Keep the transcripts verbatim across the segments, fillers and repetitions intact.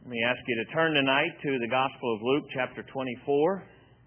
Let me ask you to turn tonight to the Gospel of Luke, chapter twenty-four.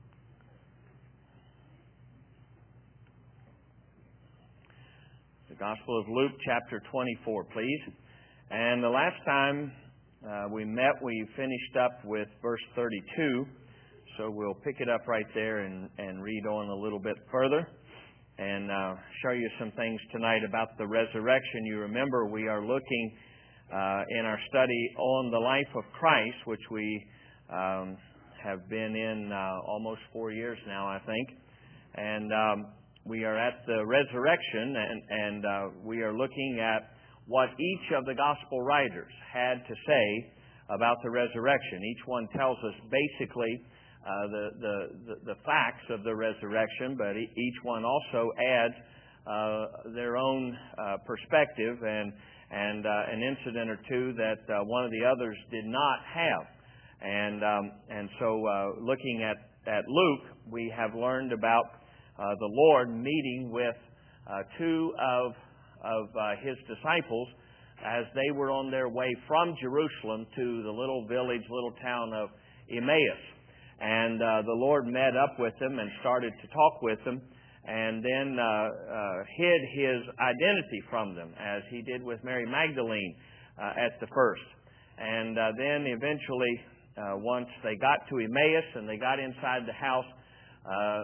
The Gospel of Luke, chapter twenty-four, please. And the last time uh, we met, we finished up with verse thirty-two. So we'll pick it up right there and, and read on a little bit further and uh, show you some things tonight about the resurrection. You remember we are looking Uh, in our study on the life of Christ, which we um, have been in uh, almost four years now, I think. And um, we are at the resurrection, and, and uh, we are looking at what each of the gospel writers had to say about the resurrection. Each one tells us basically uh, the, the, the, the facts of the resurrection, but each one also adds uh, their own uh, perspective and and uh, an incident or two that uh, one of the others did not have. And um, and so uh, looking at, at Luke, we have learned about uh, the Lord meeting with uh, two of, of uh, His disciples as they were on their way from Jerusalem to the little village, little town of Emmaus. And uh, the Lord met up with them and started to talk with them, and then uh, uh, hid His identity from them, as He did with Mary Magdalene uh, at the first. And uh, then eventually, uh, once they got to Emmaus and they got inside the house, uh,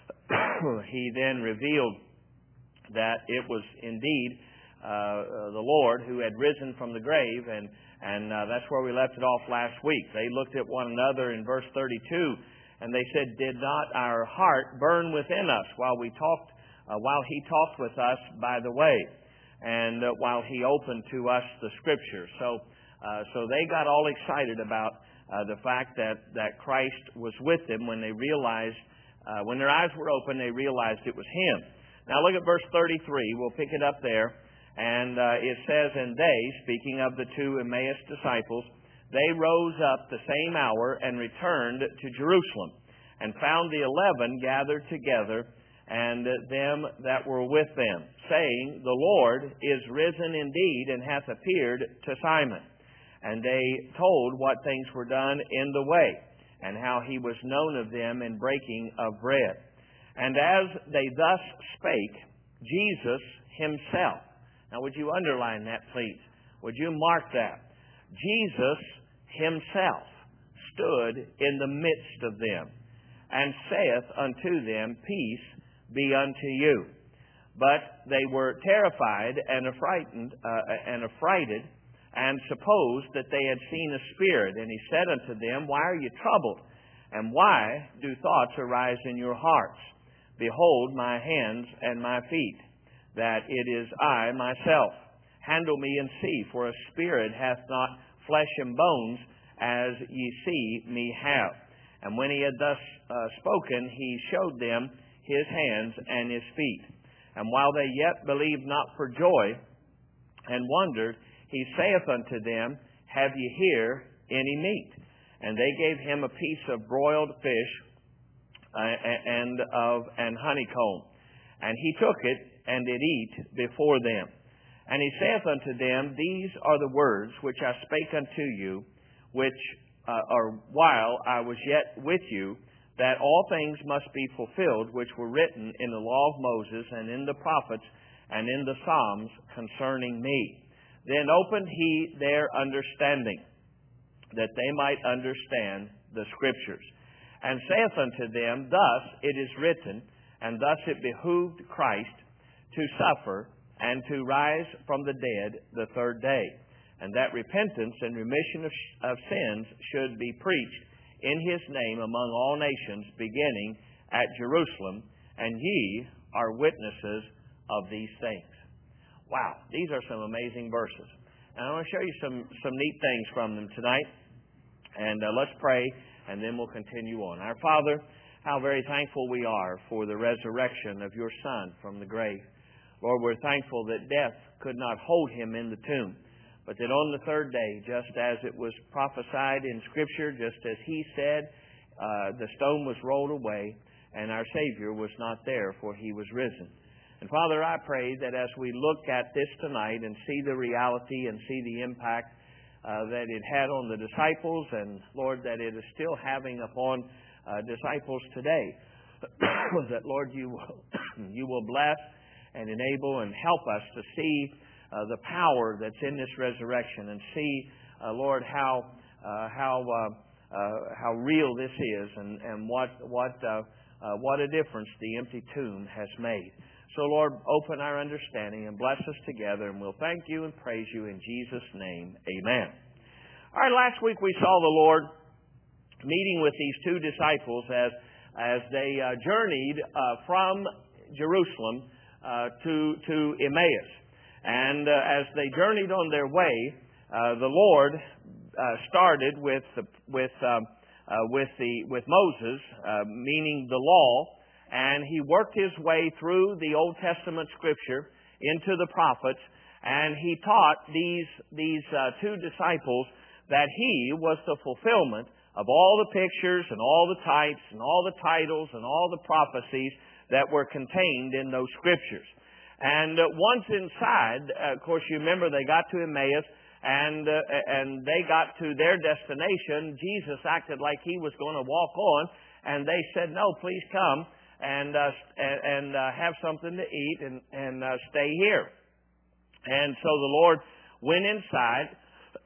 He then revealed that it was indeed uh, the Lord who had risen from the grave, and, and uh, that's where we left it off last week. They looked at one another in verse thirty-two, and they said, "Did not our heart burn within us while we talked, uh, while He talked with us by the way, and uh, while He opened to us the Scripture?" So, uh, so they got all excited about uh, the fact that that Christ was with them when they realized, uh, when their eyes were open, they realized it was Him. Now look at verse thirty-three. We'll pick it up there, and uh, it says, "And they," speaking of the two Emmaus disciples, "they rose up the same hour and returned to Jerusalem, and found the eleven gathered together, and them that were with them, saying, The Lord is risen indeed, and hath appeared to Simon. And they told what things were done in the way, and how He was known of them in breaking of bread. And as they thus spake, Jesus Himself," now would you underline that, please? Would you mark that? Jesus Himself stood in the midst of them, and saith unto them, Peace be unto you. But they were terrified and affrighted, uh, and affrighted, and supposed that they had seen a spirit. And He said unto them, Why are you troubled? And why do thoughts arise in your hearts? Behold my hands and my feet, that it is I myself. Handle me and see, for a spirit hath not flesh and bones, as ye see me have. And when He had thus uh, spoken, He showed them His hands and His feet. And while they yet believed not for joy, and wondered, He saith unto them, Have ye here any meat? And they gave Him a piece of broiled fish uh, and of an honeycomb. And He took it, and did eat before them. And He saith unto them, These are the words which I spake unto you, which uh, or while I was yet with you, that all things must be fulfilled which were written in the law of Moses and in the prophets and in the Psalms concerning me. Then opened He their understanding, that they might understand the Scriptures. And saith unto them, Thus it is written, and thus it behooved Christ to suffer and to rise from the dead the third day, and that repentance and remission of, of sins should be preached in His name among all nations, beginning at Jerusalem, and ye are witnesses of these things." Wow, these are some amazing verses. And I want to show you some, some neat things from them tonight. And uh, let's pray, and then we'll continue on. Our Father, how very thankful we are for the resurrection of Your Son from the grave. Lord, we're thankful that death could not hold Him in the tomb, but that on the third day, just as it was prophesied in Scripture, just as He said, uh, the stone was rolled away, and our Savior was not there, for He was risen. And Father, I pray that as we look at this tonight and see the reality and see the impact uh, that it had on the disciples, and Lord, that it is still having upon uh, disciples today. That, Lord, you will, you will bless and enable and help us to see uh, the power that's in this resurrection, and see, uh, Lord, how uh, how uh, uh, how real this is, and and what what uh, uh, what a difference the empty tomb has made. So, Lord, open our understanding and bless us together, and we'll thank you and praise you in Jesus' name. Amen. All right, last week we saw the Lord meeting with these two disciples as as they uh, journeyed uh, from Jerusalem uh, to to Emmaus. And uh, as they journeyed on their way, uh, the Lord uh, started with the, with um, uh, with the with Moses, uh, meaning the law. And he worked his way through the Old Testament Scripture into the prophets, and he taught these these uh, two disciples that he was the fulfillment of all the pictures and all the types and all the titles and all the prophecies that were contained in those Scriptures. And uh, once inside, uh, of course, you remember they got to Emmaus, and uh, and they got to their destination. Jesus acted like he was going to walk on, and they said, "No, please come and uh, and, and uh, have something to eat and and uh, stay here." And so the Lord went inside.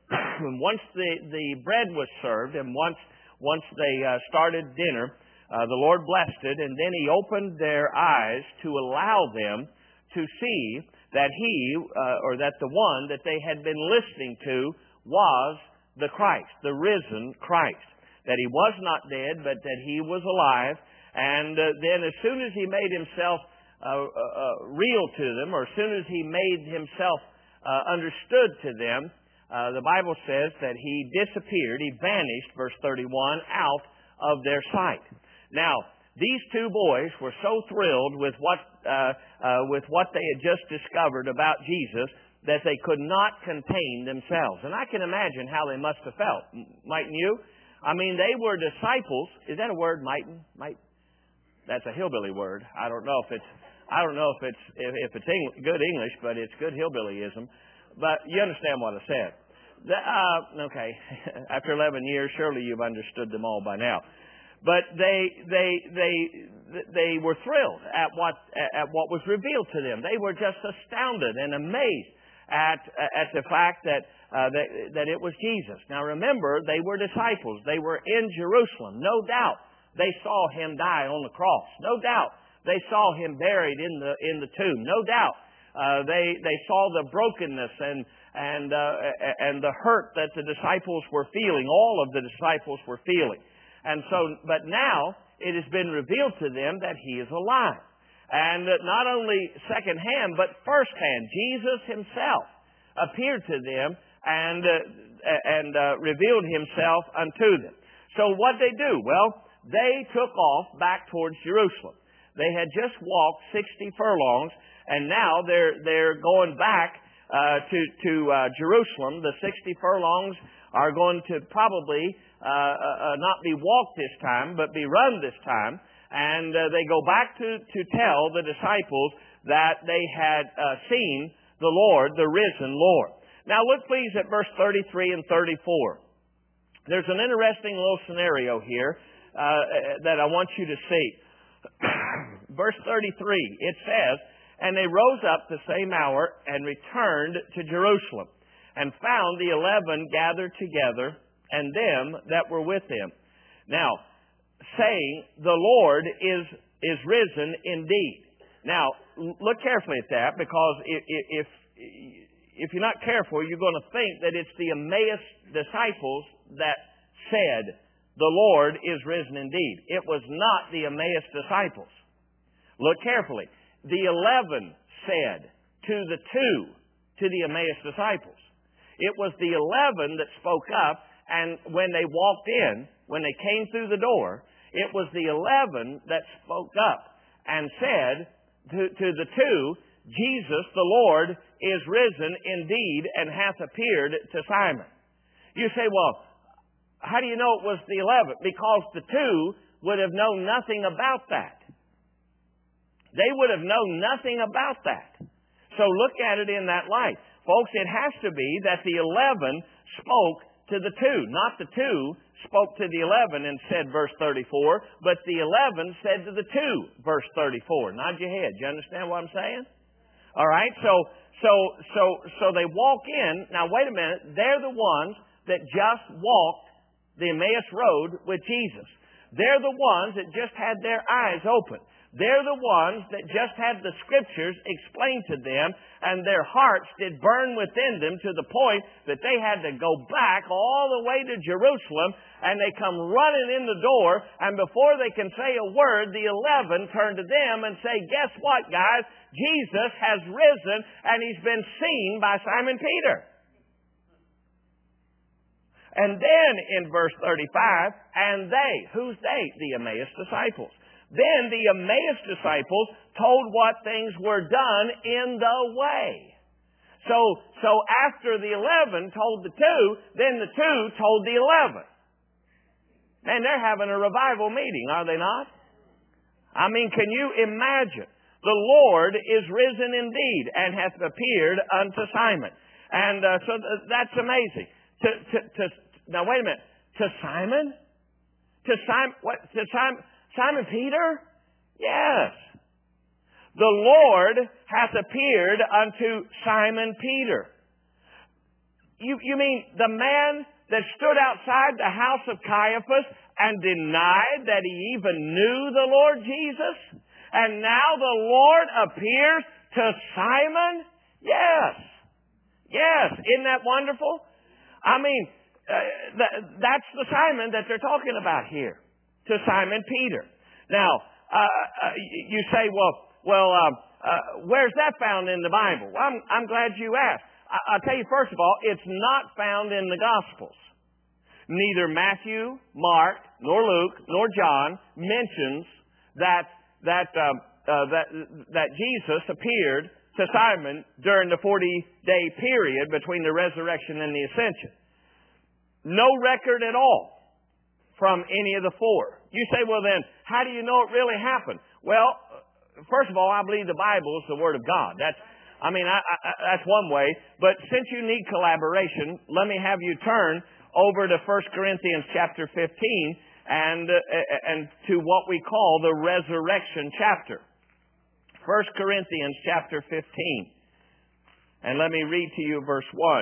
Once the the bread was served, and once once they uh, started dinner, uh, the Lord blessed it, and then He opened their eyes to allow them to see that He uh, or that the one that they had been listening to was the Christ, the risen Christ. That He was not dead, but that He was alive. And uh, then as soon as He made Himself uh, uh, uh, real to them, or as soon as He made Himself uh, understood to them, uh, the Bible says that He disappeared, He vanished, verse thirty-one, out of their sight. Now, these two boys were so thrilled with what uh, uh, with what they had just discovered about Jesus that they could not contain themselves. And I can imagine how they must have felt. Mightn't you? I mean, they were disciples. Is that a word, mightn't? Might? That's a hillbilly word. I don't know if it's I don't know if it's if, if it's English, good English, but it's good hillbillyism. But you understand what I said. The, uh, okay, after eleven years, surely you've understood them all by now. But they they they they were thrilled at what at what was revealed to them. They were just astounded and amazed at at the fact that uh, that that it was Jesus. Now remember, they were disciples. They were in Jerusalem, no doubt. They saw Him die on the cross. No doubt. They saw Him buried in the in the tomb. No doubt. Uh, they they saw the brokenness and and uh, and the hurt that the disciples were feeling. All of the disciples were feeling. And so, but now it has been revealed to them that He is alive, and uh, not only secondhand but firsthand. Jesus Himself appeared to them and uh, and uh, revealed Himself unto them. So what did they do? Well, they took off back towards Jerusalem. They had just walked sixty furlongs, and now they're they're going back uh, to to uh, Jerusalem. The sixty furlongs are going to probably uh, uh, not be walked this time, but be run this time. And uh, they go back to to tell the disciples that they had uh, seen the Lord, the risen Lord. Now look please at verse thirty-three and thirty-four. There's an interesting little scenario here uh, that I want you to see. Verse thirty-three, it says, "And they rose up the same hour and returned to Jerusalem, and found the eleven gathered together, and them that were with them. Now, saying, The Lord is is risen indeed." Now, look carefully at that, because if if, if you're not careful, you're going to think that it's the Emmaus disciples that said, "The Lord is risen indeed." It was not the Emmaus disciples. Look carefully. The eleven said to the two, to the Emmaus disciples. It was the eleven that spoke up, and when they walked in, when they came through the door, it was the eleven that spoke up and said to, to the two, "Jesus, the Lord, is risen indeed, and hath appeared to Simon." You say, well, how do you know it was the eleven? Because the two would have known nothing about that. They would have known nothing about that. So look at it in that light. Folks, it has to be that the eleven spoke to the two. Not the two spoke to the eleven and said, verse thirty-four, but the eleven said to the two, verse thirty-four. Nod your head. You understand what I'm saying? All right, so so so so they walk in. Now wait a minute. They're the ones that just walked the Emmaus Road with Jesus. They're the ones that just had their eyes open. They're the ones that just had the Scriptures explained to them, and their hearts did burn within them to the point that they had to go back all the way to Jerusalem, and they come running in the door, and before they can say a word, the eleven turn to them and say, guess what, guys? Jesus has risen, and He's been seen by Simon Peter. And then in verse thirty-five, and they, who's they? The Emmaus disciples. Then the Emmaus disciples told what things were done in the way. So, so after the eleven told the two, then the two told the eleven. Man, they're having a revival meeting, are they not? I mean, can you imagine? The Lord is risen indeed and hath appeared unto Simon. And uh, so th- that's amazing. To, to, to, now, wait a minute. To Simon? To Simon? What? To Simon? Simon Peter? Yes. The Lord hath appeared unto Simon Peter. You, you mean the man that stood outside the house of Caiaphas and denied that he even knew the Lord Jesus? And now the Lord appears to Simon? Yes. Yes. Isn't that wonderful? I mean, uh, th- that's the Simon that they're talking about here. To Simon Peter. Now, uh, uh, you say, well, well, um, uh, where's that found in the Bible? Well, I'm, I'm glad you asked. I, I'll tell you, first of all, it's not found in the Gospels. Neither Matthew, Mark, nor Luke, nor John mentions that that um, uh, that that Jesus appeared to Simon during the forty-day period between the resurrection and the ascension. No record at all from any of the four. You say, well then, how do you know it really happened? Well, first of all, I believe the Bible is the Word of God. That's, I mean, I, I, that's one way. But since you need collaboration, let me have you turn over to First Corinthians chapter fifteen and, uh, and to what we call the resurrection chapter. First Corinthians chapter fifteen. And let me read to you verse one.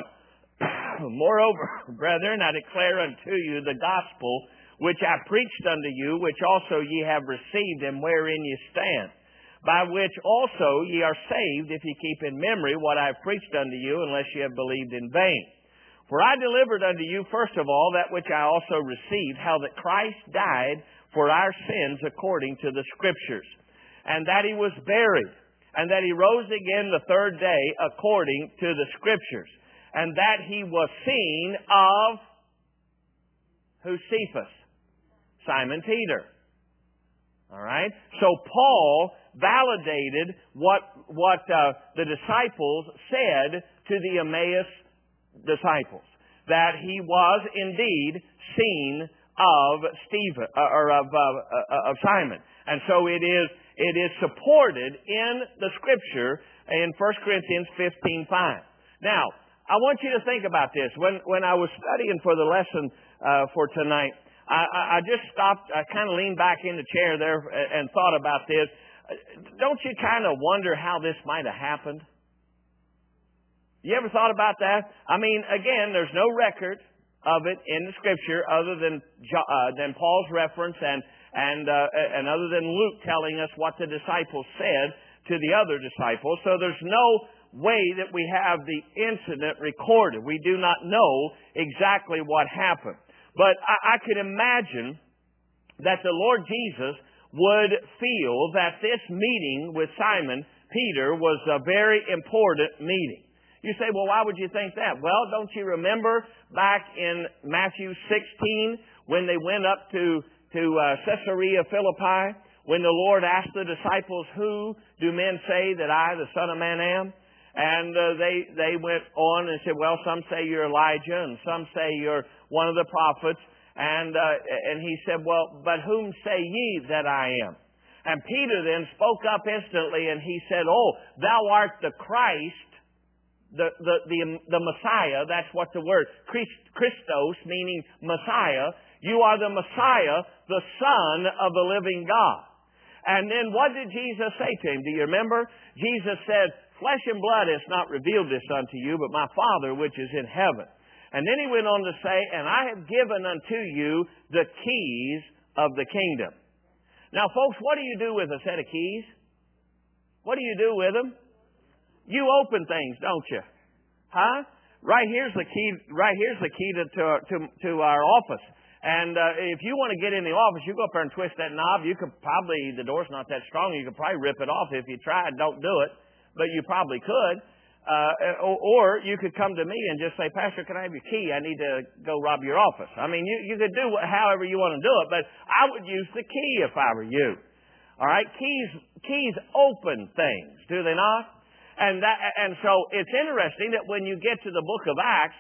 Moreover, brethren, I declare unto you the gospel which I preached unto you, which also ye have received, and wherein ye stand, by which also ye are saved, if ye keep in memory what I have preached unto you, unless ye have believed in vain. For I delivered unto you, first of all, that which I also received, how that Christ died for our sins according to the Scriptures, and that He was buried, and that He rose again the third day according to the Scriptures, and that He was seen of, who's Cephas? Simon Peter. All right? So Paul validated what, what uh, the disciples said to the Emmaus disciples, that he was indeed seen of Stephen, uh, or of, uh, uh, of Simon. And so it is, it is supported in the Scripture in First Corinthians fifteen five. Now, I want you to think about this. When, when I was studying for the lesson uh, for tonight, I, I just stopped, I kind of leaned back in the chair there and thought about this. Don't you kind of wonder how this might have happened? You ever thought about that? I mean, again, there's no record of it in the Scripture other than uh, than Paul's reference and and uh, and other than Luke telling us what the disciples said to the other disciples. So there's no way that we have the incident recorded. We do not know exactly what happened. But I, I could imagine that the Lord Jesus would feel that this meeting with Simon Peter was a very important meeting. You say, well, why would you think that? Well, don't you remember back in Matthew sixteen when they went up to, to uh, Caesarea Philippi, when the Lord asked the disciples, who do men say that I, the Son of Man, am? And uh, they they went on and said, well, some say you're Elijah, and some say you're one of the prophets. And uh, and he said, well, but whom say ye that I am? And Peter then spoke up instantly, and he said, oh, thou art the Christ, the, the, the, the Messiah. That's what the word, Christos, meaning Messiah. You are the Messiah, the Son of the living God. And then what did Jesus say to him? Do you remember? Jesus said, flesh and blood has not revealed this unto you, but my Father which is in heaven. And then he went on to say, and I have given unto you the keys of the kingdom. Now, folks, what do you do with a set of keys? What do you do with them? You open things, don't you? Huh? Right here's the key. Right here's the key to to to our office. And uh, if you want to get in the office, you go up there and twist that knob. You could probably, the door's not that strong. You could probably rip it off if you tried. Don't do it, but you probably could. Uh, or, or you could come to me and just say, Pastor, can I have your key? I need to go rob your office. I mean, you, you could do however you want to do it, but I would use the key if I were you. All right? Keys, keys open things, do they not? And that, and so it's interesting that when you get to the book of Acts,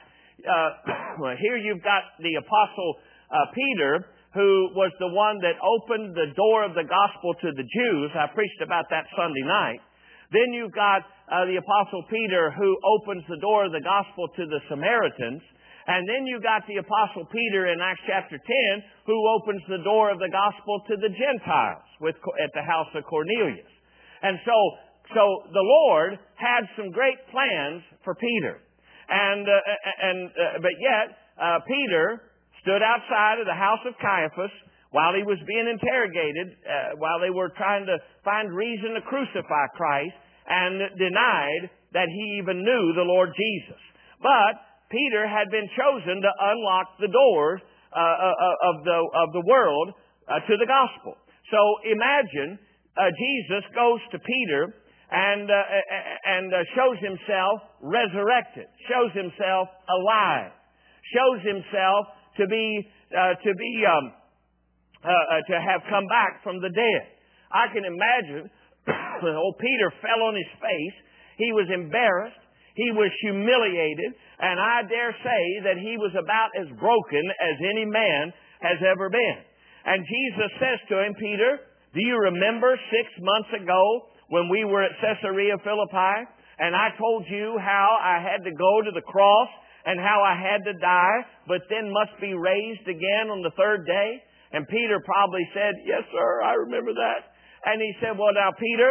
uh, here you've got the apostle uh, Peter, who was the one that opened the door of the gospel to the Jews. I preached about that Sunday night. Then you've got uh, the Apostle Peter who opens the door of the gospel to the Samaritans. And then you've got the Apostle Peter in Acts chapter ten who opens the door of the gospel to the Gentiles with, at the house of Cornelius. And so, so the Lord had some great plans for Peter. And, uh, and uh, but yet, uh, Peter stood outside of the house of Caiaphas while he was being interrogated, uh, while they were trying to find reason to crucify Christ, and denied that he even knew the Lord Jesus. But Peter had been chosen to unlock the doors uh, of the of the world uh, to the gospel. So imagine uh, Jesus goes to Peter and uh, and uh, shows himself resurrected, shows himself alive, shows himself to be uh, to be. Um, Uh, uh, to have come back from the dead. I can imagine old Peter fell on his face. He was embarrassed. He was humiliated. And I dare say that he was about as broken as any man has ever been. And Jesus says to him, Peter, do you remember six months ago when we were at Caesarea Philippi and I told you how I had to go to the cross and how I had to die, but then must be raised again on the third day? And Peter probably said, yes, sir, I remember that. And he said, well, now, Peter,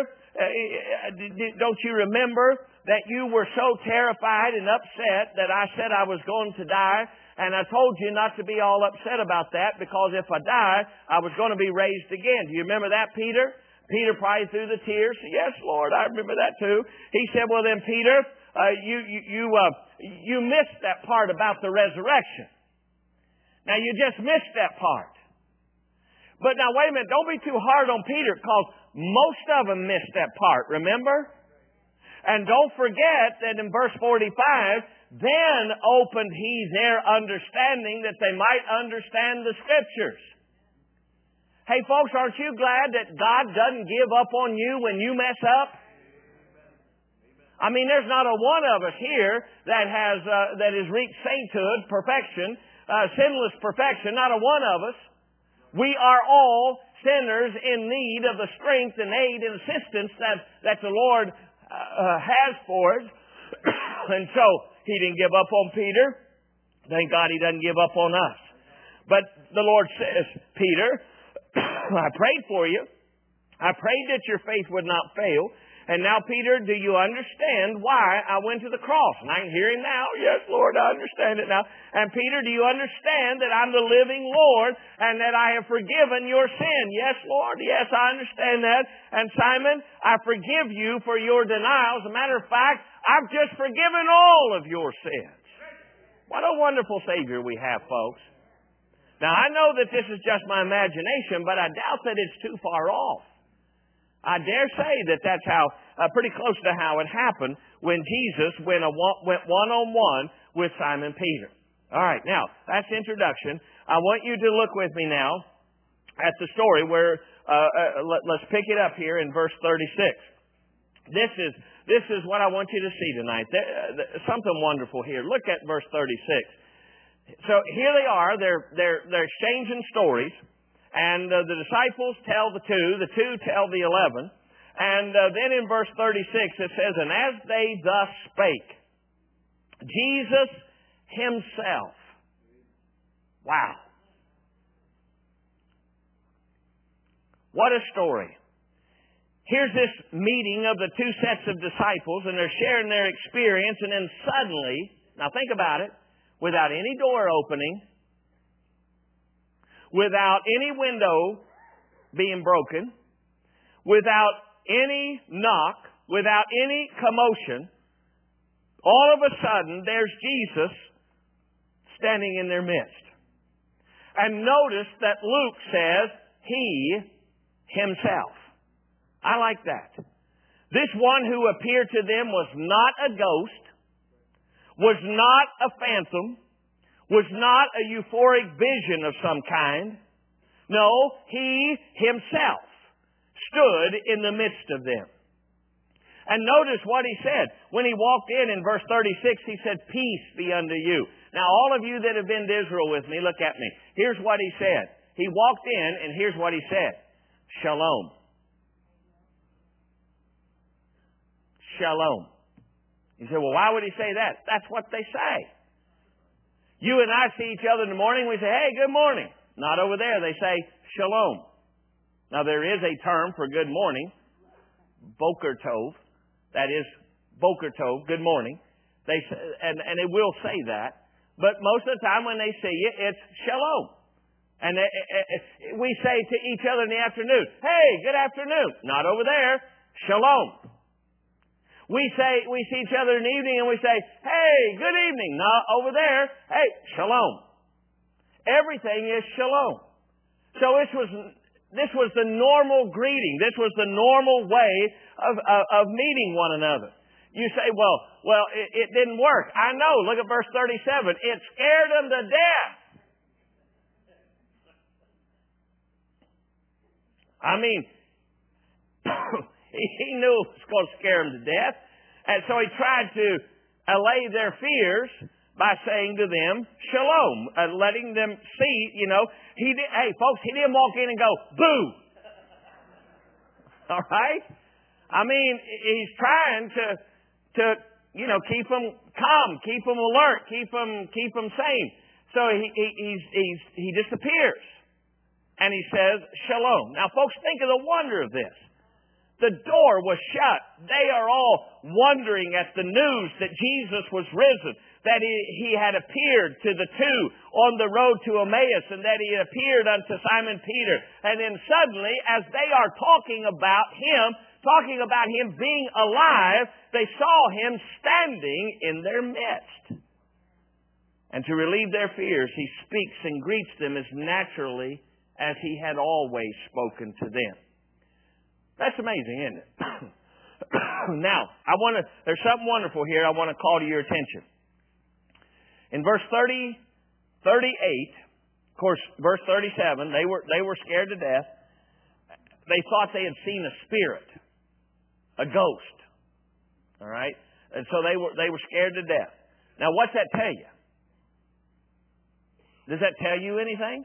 don't you remember that you were so terrified and upset that I said I was going to die? And I told you not to be all upset about that because if I die, I was going to be raised again. Do you remember that, Peter? Peter probably threw the tears. Yes, Lord, I remember that too. He said, well, then, Peter, uh, you, you, you, uh, you missed that part about the resurrection. Now, you just missed that part. But now, wait a minute. Don't be too hard on Peter because most of them missed that part, remember? And don't forget that in verse forty-five, then opened he their understanding that they might understand the Scriptures. Hey, folks, aren't you glad that God doesn't give up on you when you mess up? I mean, there's not a one of us here that has uh, that has reached sainthood, perfection, uh, sinless perfection, not a one of us. We are all sinners in need of the strength and aid and assistance that, that the Lord uh, has for us. And so, He didn't give up on Peter. Thank God He doesn't give up on us. But the Lord says, Peter, I prayed for you. I prayed that your faith would not fail. And now, Peter, do you understand why I went to the cross? And I can hear him now. Yes, Lord, I understand it now. And Peter, do you understand that I'm the living Lord and that I have forgiven your sin? Yes, Lord. Yes, I understand that. And Simon, I forgive you for your denial. As a matter of fact, I've just forgiven all of your sins. What a wonderful Savior we have, folks. Now, I know that this is just my imagination, but I doubt that it's too far off. I dare say that that's how, uh, pretty close to how it happened when Jesus went, a, went one-on-one with Simon Peter. All right, now, that's the introduction. I want you to look with me now at the story where, uh, uh, let, let's pick it up here in verse thirty-six. This is, this is what I want you to see tonight. There, uh, something wonderful here. Look at verse thirty-six. So here they are. They're, they're, they're exchanging stories. And uh, the disciples tell the two, the two tell the eleven. And uh, then in verse thirty-six it says, and as they thus spake. Jesus Himself. Wow. What a story. Here's this meeting of the two sets of disciples, and they're sharing their experience, and then suddenly, now think about it, without any door opening, without any window being broken, without any knock, without any commotion, all of a sudden there's Jesus standing in their midst. And notice that Luke says, He Himself. I like that. This one who appeared to them was not a ghost, was not a phantom, was not a euphoric vision of some kind. No, He Himself stood in the midst of them. And notice what He said. When He walked in in verse thirty-six, He said, peace be unto you. Now, all of you that have been to Israel with me, look at me. Here's what He said. He walked in, and here's what He said. Shalom. Shalom. You say, well, why would He say that? That's what they say. You and I see each other in the morning, we say, hey, good morning. Not over there. They say, shalom. Now, there is a term for good morning, boker tov. That is, boker tov, good morning. They and, and it will say that. But most of the time when they see you, it's shalom. And it, it, it, we say to each other in the afternoon, hey, good afternoon. Not over there. Shalom. We say, we see each other in the evening and we say, hey, good evening. Not over there. Hey, shalom. Everything is shalom. So this was, this was the normal greeting. This was the normal way of, of, of meeting one another. You say, well, well, it, it didn't work. I know. Look at verse thirty-seven. It scared them to death. I mean, he knew it was going to scare them to death. And so he tried to allay their fears by saying to them, shalom, uh, letting them see, you know, he did, hey, folks, he didn't walk in and go, boo. All right? I mean, he's trying to, to, you know, keep them calm, keep them alert, keep them, keep them sane. So he, he, he's, he's, he disappears. And he says, shalom. Now, folks, think of the wonder of this. The door was shut. They are all wondering at the news that Jesus was risen, that he, he had appeared to the two on the road to Emmaus, and that he appeared unto Simon Peter. And then suddenly, as they are talking about him, talking about him being alive, they saw him standing in their midst. And to relieve their fears, he speaks and greets them as naturally as he had always spoken to them. That's amazing, isn't it? Now, I want to, there's something wonderful here I want to call to your attention. In verse thirty, thirty-eight, of course, verse thirty-seven, they were, they were scared to death. They thought they had seen a spirit, a ghost. All right? And so they were, they were scared to death. Now, what's that tell you? Does that tell you anything?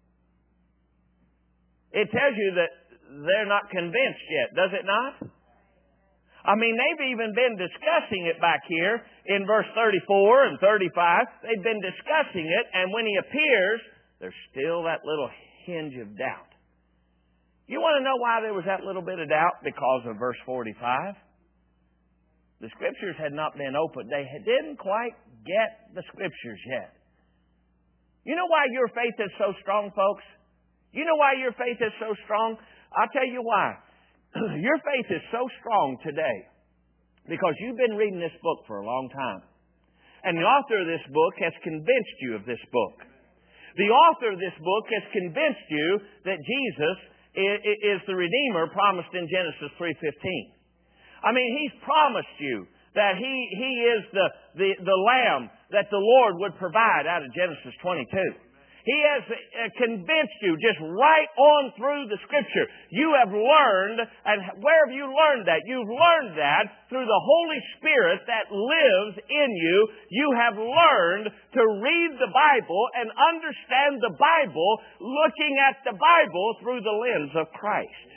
It tells you that they're not convinced yet, does it not? I mean, they've even been discussing it back here in verse thirty-four and thirty-five. They've been discussing it, and when he appears, there's still that little hinge of doubt. You want to know why there was that little bit of doubt? Because of verse forty-five. The Scriptures had not been opened. They didn't quite get the Scriptures yet. You know why your faith is so strong, folks? You know why your faith is so strong? I'll tell you why. Your faith is so strong today because you've been reading this book for a long time. And the author of this book has convinced you of this book. The author of this book has convinced you that Jesus is the Redeemer promised in Genesis three fifteen. I mean, He's promised you that He, he is the, the, the Lamb that the Lord would provide out of Genesis twenty-two. He has convinced you just right on through the Scripture. You have learned, and where have you learned that? You've learned that through the Holy Spirit that lives in you. You have learned to read the Bible and understand the Bible looking at the Bible through the lens of Christ.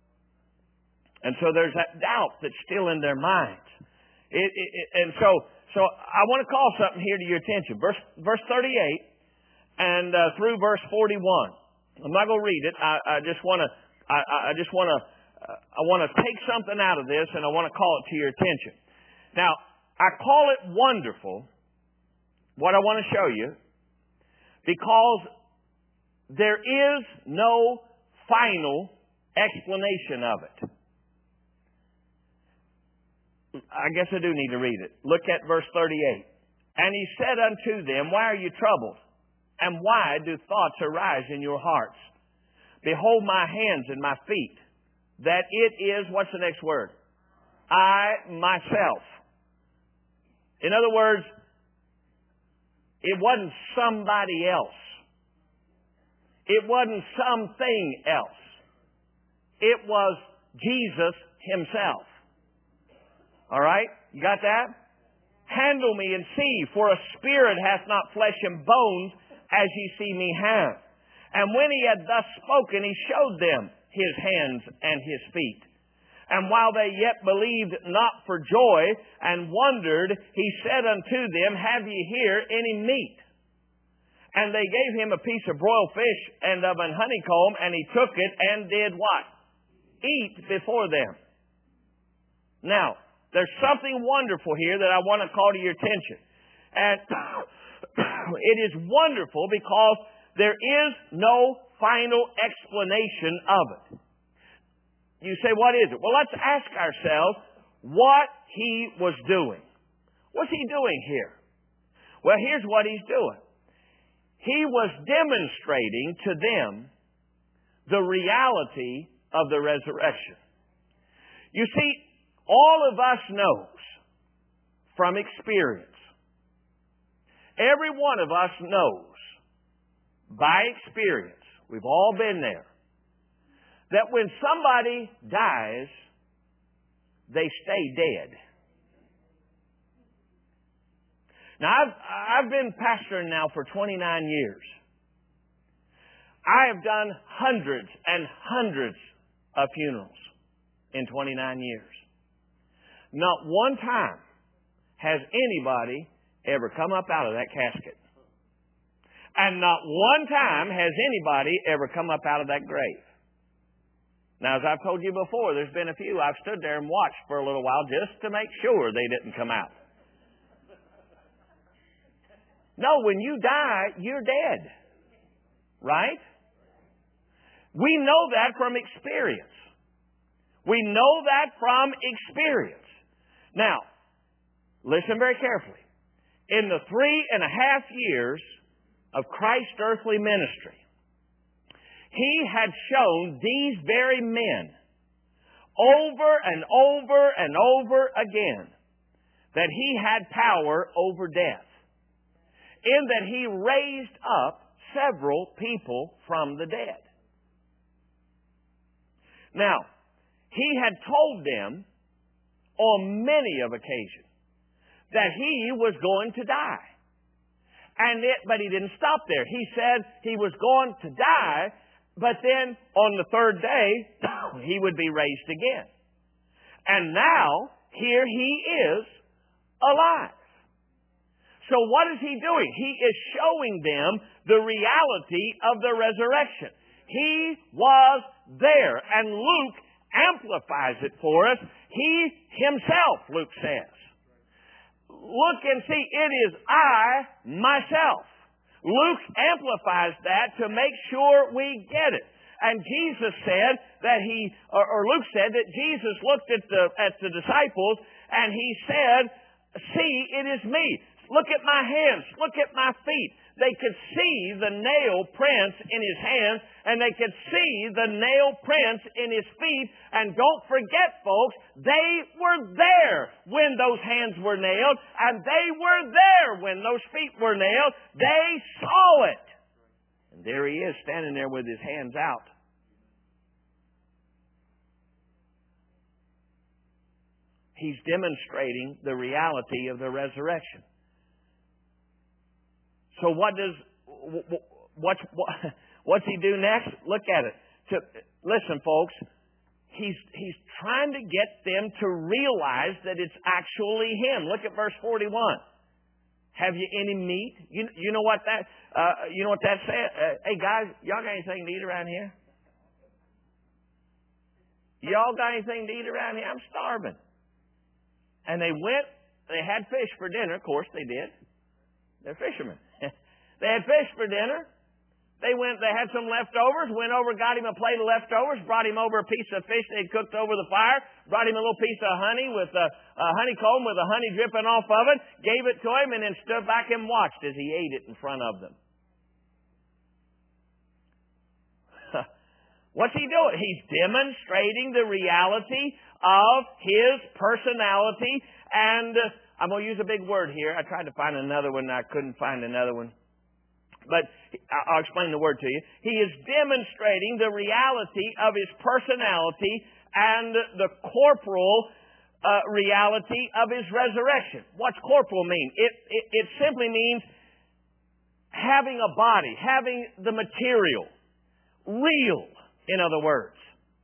And so there's that doubt that's still in their minds. It, it, and so, So I want to call something here to your attention. Verse, verse thirty-eight and uh, through verse forty-one. I'm not going to read it. I, I just want to. I, I just want to. Uh, I want to take something out of this, and I want to call it to your attention. Now, I call it wonderful. What I want to show you, because there is no final explanation of it. I guess I do need to read it. Look at verse thirty-eight. And he said unto them, why are you troubled? And why do thoughts arise in your hearts? Behold my hands and my feet, that it is, what's the next word? I myself. In other words, it wasn't somebody else. It wasn't something else. It was Jesus himself. All right? You got that? Handle me and see, for a spirit hath not flesh and bones, as ye see me have. And when he had thus spoken, he showed them his hands and his feet. And while they yet believed not for joy, and wondered, he said unto them, have ye here any meat? And they gave him a piece of broiled fish and of an honeycomb, and he took it and did what? Eat before them. Now, there's something wonderful here that I want to call to your attention. And it is wonderful because there is no final explanation of it. You say, what is it? Well, let's ask ourselves what he was doing. What's he doing here? Well, here's what he's doing. He was demonstrating to them the reality of the resurrection. You see, all of us knows from experience, every one of us knows by experience, we've all been there, that when somebody dies, they stay dead. Now, I've, I've been pastoring now for twenty-nine years. I have done hundreds and hundreds of funerals in twenty-nine years. Not one time has anybody ever come up out of that casket. And not one time has anybody ever come up out of that grave. Now, as I've told you before, there's been a few I've stood there and watched for a little while just to make sure they didn't come out. No, when you die, you're dead. Right? We know that from experience. We know that from experience. Now, listen very carefully. In the three and a half years of Christ's earthly ministry, he had shown these very men over and over and over again that he had power over death, in that he raised up several people from the dead. Now, he had told them on many of occasions that he was going to die. And it, but he didn't stop there. He said he was going to die, but then on the third day, he would be raised again. And now, here he is alive. So what is he doing? He is showing them the reality of the resurrection. He was there. And Luke amplifies it for us. He himself, Luke says. Look and see, it is I, myself. Luke amplifies that to make sure we get it. And Jesus said that he, or, or Luke said that Jesus looked at the, at the disciples and he said, see, it is me. Look at my hands. Look at my feet. They could see the nail prints in his hands, and they could see the nail prints in his feet. And don't forget, folks, they were there when those hands were nailed, and they were there when those feet were nailed. They saw it. And there he is, standing there with his hands out. He's demonstrating the reality of the resurrection. So what does what's what, what's he do next? Look at it. To, listen, folks. he's, he's trying to get them to realize that it's actually Him. Look at verse forty-one. Have you any meat? You, you know what that, uh, you know what that said? Uh, hey guys, y'all got anything to eat around here? Y'all got anything to eat around here? I'm starving. And they went, they had fish for dinner. Of course they did. They're fishermen. They had fish for dinner. They went, they had some leftovers, went over, got him a plate of leftovers, brought him over a piece of fish they'd cooked over the fire, brought him a little piece of honey with a, a honeycomb with the honey dripping off of it, gave it to him, and then stood back and watched as he ate it in front of them. What's he doing? He's demonstrating the reality of His personality, and uh, I'm going to use a big word here. I tried to find another one, and I couldn't find another one. But I'll explain the word to you. He is demonstrating the reality of His personality and the corporal uh, reality of His resurrection. What's corporal mean? It, it, it simply means having a body, having the material. Real, in other words.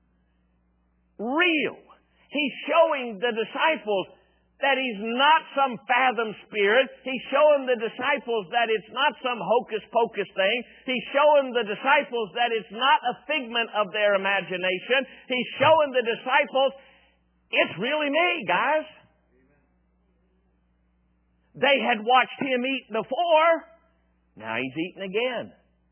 Real. He's showing the disciples that He's not some fathom spirit. He's showing the disciples that it's not some hocus-pocus thing. He's showing the disciples that it's not a figment of their imagination. He's showing the disciples, it's really me, guys. They had watched Him eat before. Now He's eating again.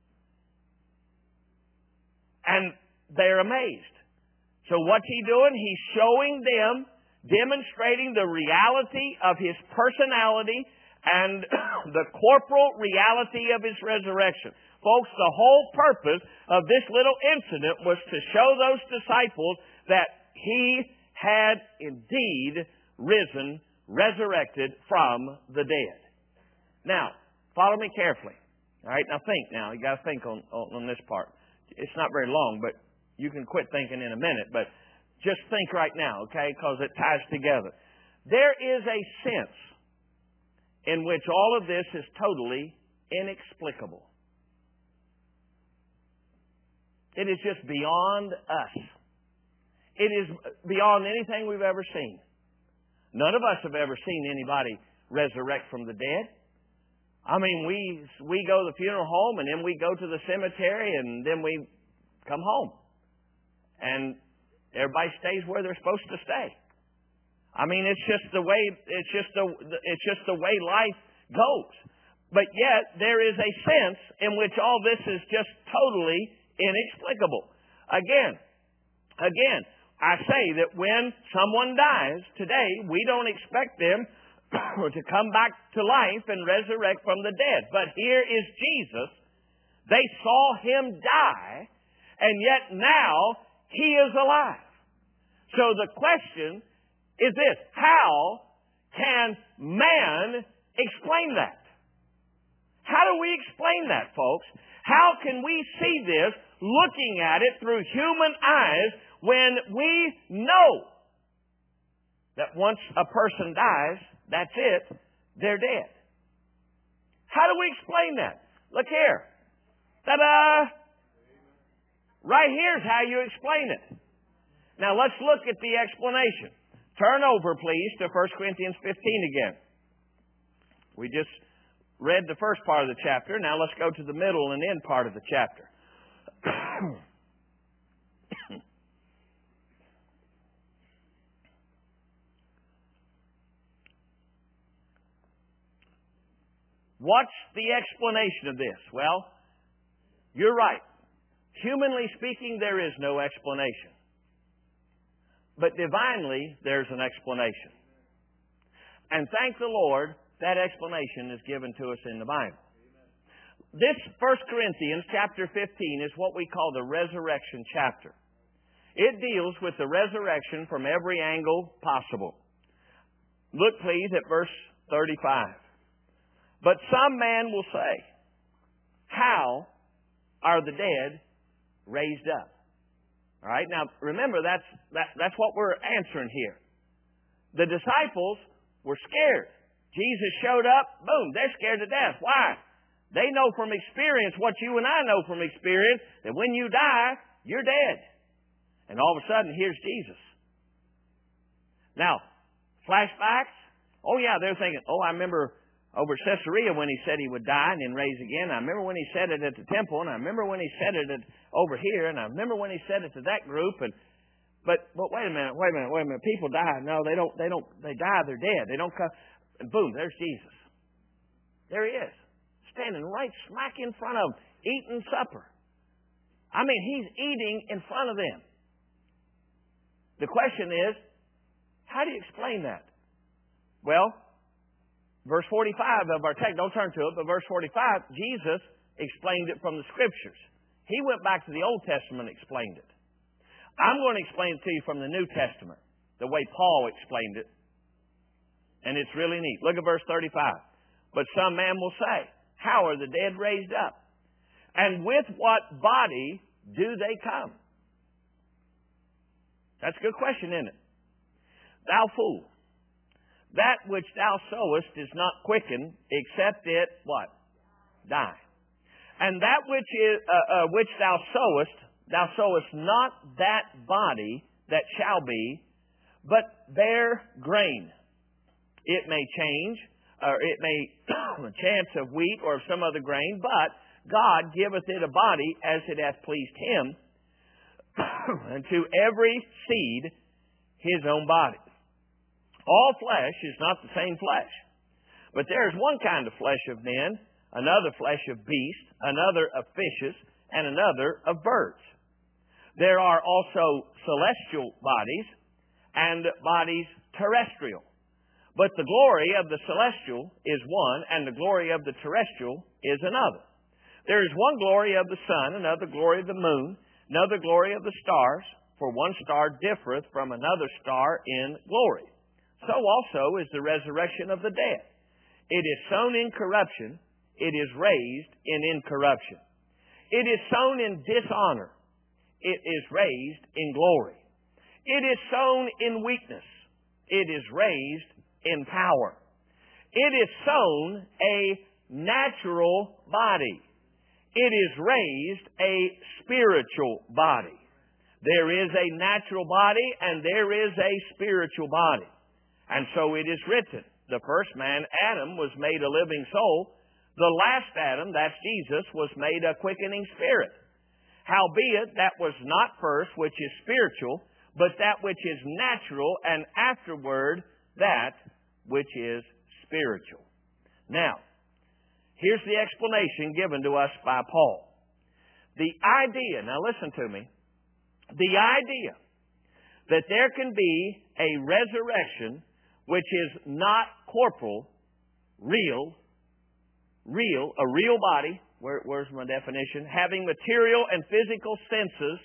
And they're amazed. So what's He doing? He's showing them, demonstrating the reality of His personality and the corporal reality of His resurrection. Folks, the whole purpose of this little incident was to show those disciples that He had indeed risen, resurrected from the dead. Now, follow me carefully. All right, now think now. You got to think on, on, on this part. It's not very long, but you can quit thinking in a minute, but just think right now, okay, because it ties together. There is a sense in which all of this is totally inexplicable. It is just beyond us. It is beyond anything we've ever seen. None of us have ever seen anybody resurrect from the dead. I mean, we we go to the funeral home, and then we go to the cemetery, and then we come home. And everybody stays where they're supposed to stay. I mean, it's just the way it's just the it's just the way life goes. But yet there is a sense in which all this is just totally inexplicable. Again, again, I say that when someone dies today, we don't expect them to come back to life and resurrect from the dead. But here is Jesus. They saw Him die, and yet now He is alive. So the question is this: how can man explain that? How do we explain that, folks? How can we see this looking at it through human eyes when we know that once a person dies, that's it, they're dead? How do we explain that? Look here. Ta-da! Right here's how you explain it. Now let's look at the explanation. Turn over, please, to First Corinthians fifteen again. We just read the first part of the chapter. Now let's go to the middle and end part of the chapter. What's the explanation of this? Well, you're right. Humanly speaking, there is no explanation. But divinely, there's an explanation. And thank the Lord, that explanation is given to us in the Bible. This First Corinthians chapter fifteen is what we call the resurrection chapter. It deals with the resurrection from every angle possible. Look, please, at verse thirty-five. But some man will say, how are the dead raised up? All right, now remember, that's, that, that's what we're answering here. The disciples were scared. Jesus showed up, boom, they're scared to death. Why? They know from experience what you and I know from experience, that when you die, you're dead. And all of a sudden, here's Jesus. Now, flashbacks? Oh yeah, they're thinking, oh, I remember over Caesarea when he said he would die and then rise again. I remember when he said it at the temple, and I remember when he said it at, over here, and I remember when he said it to that group. And but but wait a minute, wait a minute, wait a minute. People die. No, they don't. They don't. They die. They're dead. They don't come. And boom, there's Jesus. There he is, standing right smack in front of them, eating supper. I mean, he's eating in front of them. The question is, how do you explain that? Well, verse forty-five of our text, don't turn to it, but verse forty-five, Jesus explained it from the Scriptures. He went back to the Old Testament and explained it. I'm going to explain it to you from the New Testament, the way Paul explained it. And it's really neat. Look at verse thirty-five. But some man will say, how are the dead raised up? And with what body do they come? That's a good question, isn't it? Thou fool, that which thou sowest is not quickened, except it, what? Die. And that which is uh, uh, which thou sowest, thou sowest not that body that shall be, but bear grain. It may change, or it may chance of wheat or of some other grain, but God giveth it a body as it hath pleased Him, and to every seed his own body. All flesh is not the same flesh, but there is one kind of flesh of men, another flesh of beasts, another of fishes, and another of birds. There are also celestial bodies and bodies terrestrial. But the glory of the celestial is one, and the glory of the terrestrial is another. There is one glory of the sun, another glory of the moon, another glory of the stars, for one star differeth from another star in glory. So also is the resurrection of the dead. It is sown in corruption, it is raised in incorruption. It is sown in dishonor, it is raised in glory. It is sown in weakness, it is raised in power. It is sown a natural body. It is raised a spiritual body. There is a natural body and there is a spiritual body. And so it is written, the first man, Adam, was made a living soul. The last Adam, that's Jesus, was made a quickening spirit. Howbeit, that was not first which is spiritual, but that which is natural, and afterward that which is spiritual. Now, here's the explanation given to us by Paul. The idea, now listen to me, the idea that there can be a resurrection which is not corporal, real, real, a real body, where, where's my definition, having material and physical senses,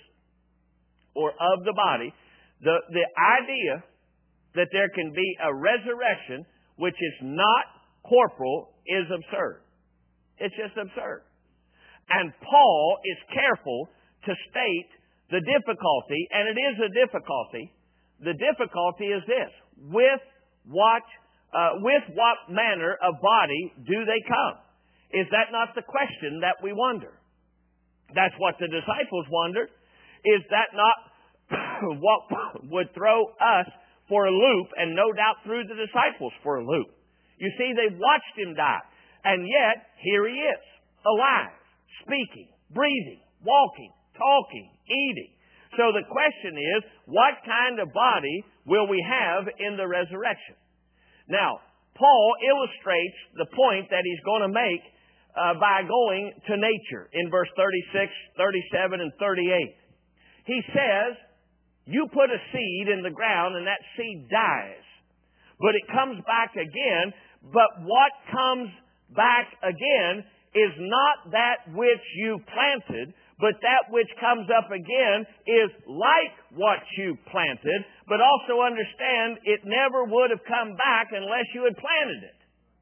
or of the body, the, the idea that there can be a resurrection which is not corporal is absurd. It's just absurd. And Paul is careful to state the difficulty, and it is a difficulty. The difficulty is this: with what, uh, with what manner of body do they come? Is that not the question that we wonder? That's what the disciples wondered. Is that not what would throw us for a loop, and no doubt threw the disciples for a loop? You see, they watched Him die, and yet here He is, alive, speaking, breathing, walking, talking, eating. So the question is, what kind of body will we have in the resurrection? Now, Paul illustrates the point that he's going to make uh, by going to nature in verse thirty-six, thirty-seven, and thirty-eight. He says, you put a seed in the ground and that seed dies, but it comes back again. But what comes back again is not that which you planted, but that which comes up again is like what you planted, but also understand it never would have come back unless you had planted it.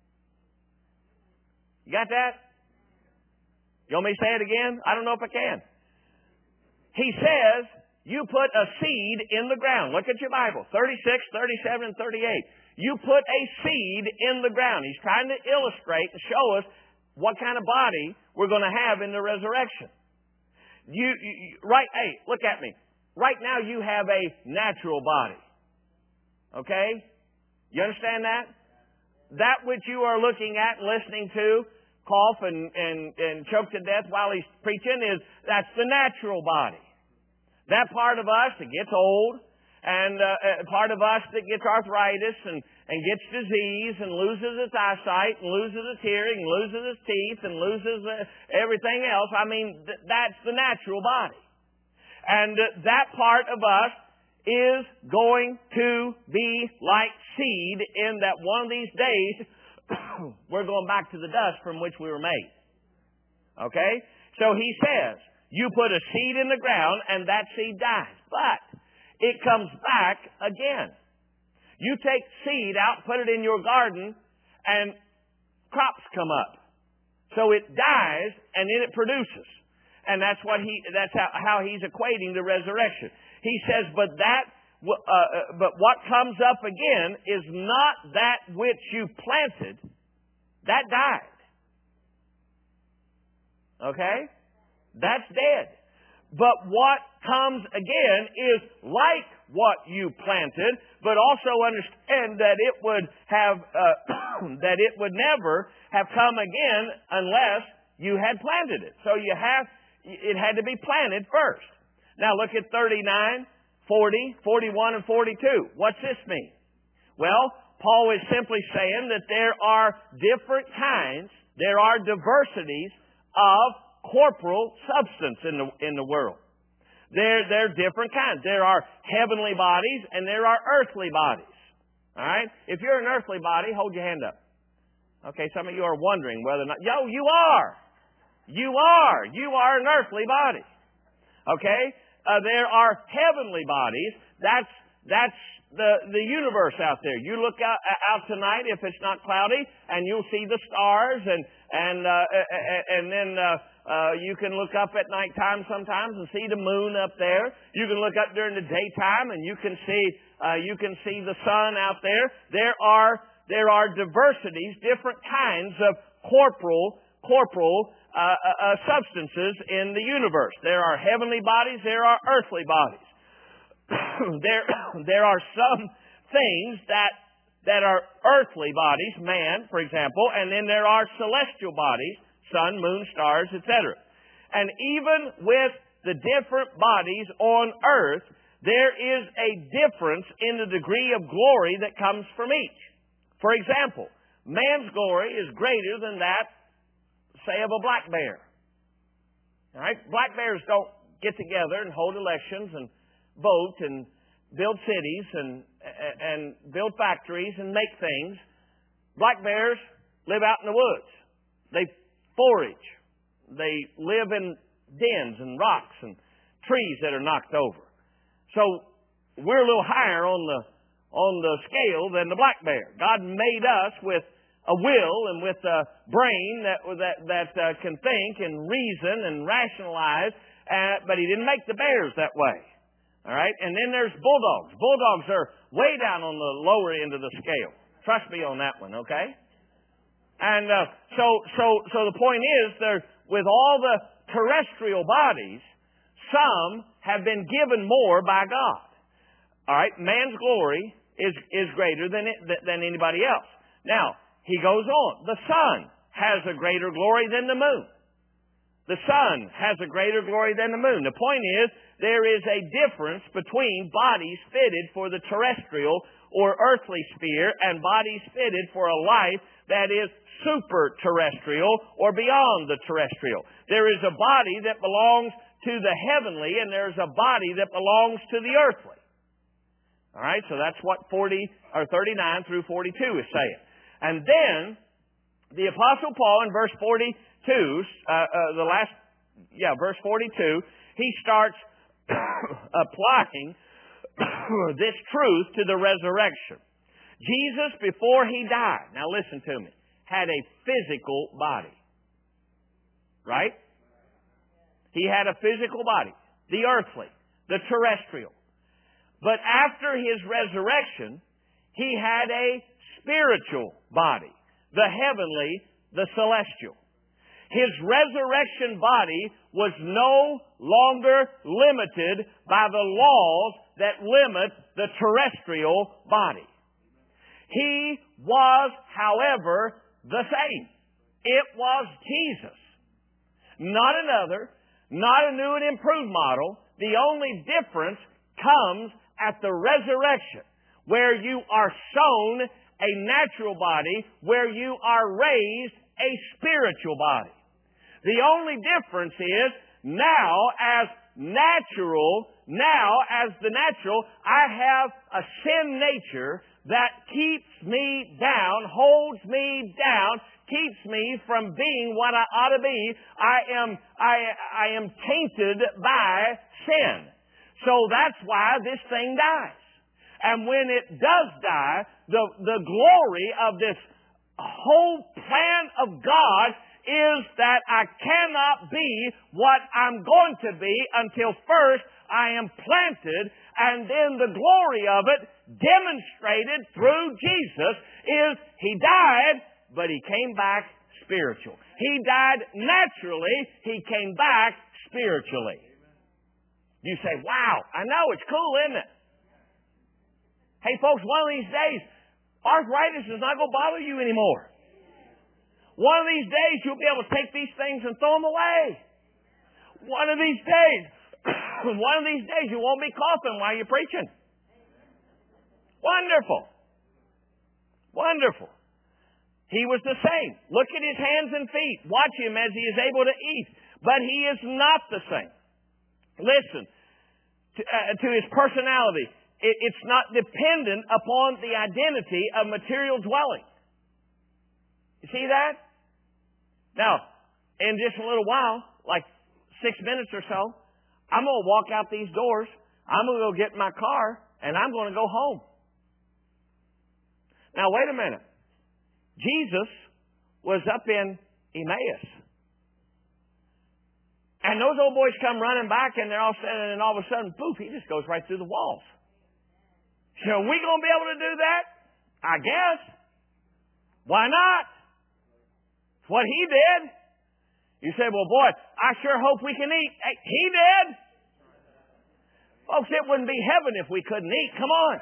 You got that? You want me to say it again? I don't know if I can. He says, you put a seed in the ground. Look at your Bible, thirty-six, thirty-seven, and thirty-eight. You put a seed in the ground. He's trying to illustrate and show us what kind of body we're going to have in the resurrection. You, you right? Hey, look at me. right now you have a natural body. Okay? You understand that? That which you are looking at and listening to, cough and, and, and choke to death while he's preaching, is that's the natural body. That part of us that gets old, and uh, part of us that gets arthritis and, and gets disease and loses its eyesight and loses its hearing and loses its teeth and loses uh, everything else. I mean, th- that's the natural body. And uh, that part of us is going to be like seed in that one of these days we're going back to the dust from which we were made. Okay? So he says, you put a seed in the ground and that seed dies. But it comes back again. You take seed out, put it in your garden, and crops come up. So it dies and then it produces. And that's what he, that's how, how he's equating the resurrection. He says, but that, uh, but what comes up again is not that which you planted. That died. Okay? That's dead. But what comes again is like what you planted, but also understand that it would have, uh, that it would never have come again unless you had planted it. So you have, it had to be planted first. Now look at thirty-nine, forty, forty-one, and forty-two. What's this mean? Well, Paul is simply saying that there are different kinds, there are diversities of corporal substance in the in the world. There, there are different kinds. There are heavenly bodies and there are earthly bodies. All right? If you're an earthly body, hold your hand up. Okay, some of you are wondering whether or not... Yo, you are! You are! You are an earthly body. Okay? Uh, there are heavenly bodies. That's that's the, the universe out there. You look out, out tonight, if it's not cloudy, and you'll see the stars, and and uh, and then uh, uh, you can look up at nighttime sometimes and see the moon up there. You can look up during the daytime, and you can see uh, you can see the sun out there. There are there are diversities, different kinds of corporal corporal uh, uh, substances in the universe. There are heavenly bodies. There are earthly bodies. there, there are some things that that are earthly bodies, man, for example, and then there are celestial bodies, sun, moon, stars, et cetera. And even with the different bodies on earth, there is a difference in the degree of glory that comes from each. For example, man's glory is greater than that, say, of a black bear. All right? Black bears don't get together and hold elections and vote and build cities and and build factories and make things. Black bears live out in the woods. They forage. They live in dens and rocks and trees that are knocked over. So we're a little higher on the on the scale than the black bear. God made us with a will and with a brain that that that uh, can think and reason and rationalize, uh, but He didn't make the bears that way. All right? And then there's bulldogs. Bulldogs are way down on the lower end of the scale. Trust me on that one, okay? And uh, so so so the point is, there with all the terrestrial bodies, some have been given more by God. All right? Man's glory is is greater than it, than anybody else. Now, he goes on. The sun has a greater glory than the moon. The sun has a greater glory than the moon. The point is, there is a difference between bodies fitted for the terrestrial or earthly sphere and bodies fitted for a life that is super terrestrial or beyond the terrestrial. There is a body that belongs to the heavenly and there's a body that belongs to the earthly. All right, so that's what forty or thirty-nine through forty-two is saying. And then the Apostle Paul in verse forty-two, uh, uh, the last, yeah, verse forty-two, he starts applying this truth to the resurrection. Jesus, before He died, now listen to me, had a physical body. Right? He had a physical body. The earthly, the terrestrial. But after His resurrection, He had a spiritual body. The heavenly, the celestial. His resurrection body was no longer limited by the laws that limit the terrestrial body. He was, however, the same. It was Jesus. Not another, not a new and improved model. The only difference comes at the resurrection, where you are sown a natural body, where you are raised a spiritual body. The only difference is now as natural, now as the natural, I have a sin nature that keeps me down, holds me down, keeps me from being what I ought to be. I am, I, I am tainted by sin. So that's why this thing dies. And when it does die, the, the glory of this whole plan of God is that I cannot be what I'm going to be until first I am planted, and then the glory of it demonstrated through Jesus is He died, but He came back spiritual. He died naturally, He came back spiritually. You say, wow, I know, it's cool, isn't it? Hey folks, one of these days, arthritis is not going to bother you anymore. One of these days, you'll be able to take these things and throw them away. One of these days, one of these days, you won't be coughing while you're preaching. Wonderful. Wonderful. He was the same. Look at His hands and feet. Watch Him as He is able to eat. But He is not the same. Listen to, uh, to His personality. It, it's not dependent upon the identity of material dwelling. You see that? Now, in just a little while, like six minutes or so, I'm going to walk out these doors. I'm going to go get in my car, and I'm going to go home. Now, wait a minute. Jesus was up in Emmaus. And those old boys come running back, and they're all standing, and all of a sudden, poof, he just goes right through the walls. So are we going to be able to do that? I guess. Why not? It's what He did. You say, well, boy, I sure hope we can eat. Hey, He did. Folks, it wouldn't be heaven if we couldn't eat. Come on.